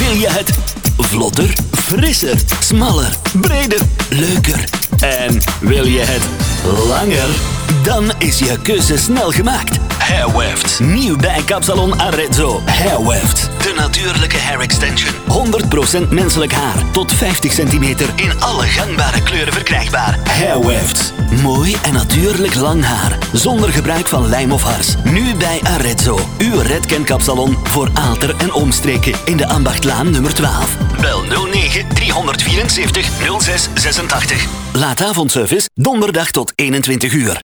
Wil je het vlotter, frisser, smaller, breder, leuker? En wil je het langer? Dan is je keuze snel gemaakt. Hairweft. Nieuw bij Kapsalon Arezzo. Hairweft. De natuurlijke hair extension. 100% menselijk haar. Tot 50 centimeter in alle gangbare kleuren verkrijgbaar. Hairweft. Mooi en natuurlijk lang haar. Zonder gebruik van lijm of hars. Nu bij Arezzo. Uw Redken Kapsalon voor Aalter en omstreken. In de Ambachtlaan nummer 12. Bel 09 374 06 86. Laat avondservice donderdag tot 21 uur.